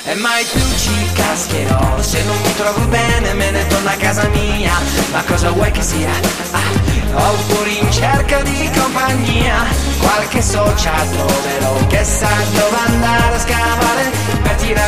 E mai più ci cascherò, se non mi trovo bene me ne torno a casa mia. Ma cosa vuoi che sia? Oppure in cerca di compagnia, qualche socia troverò che sa dove andare a scavare per tirare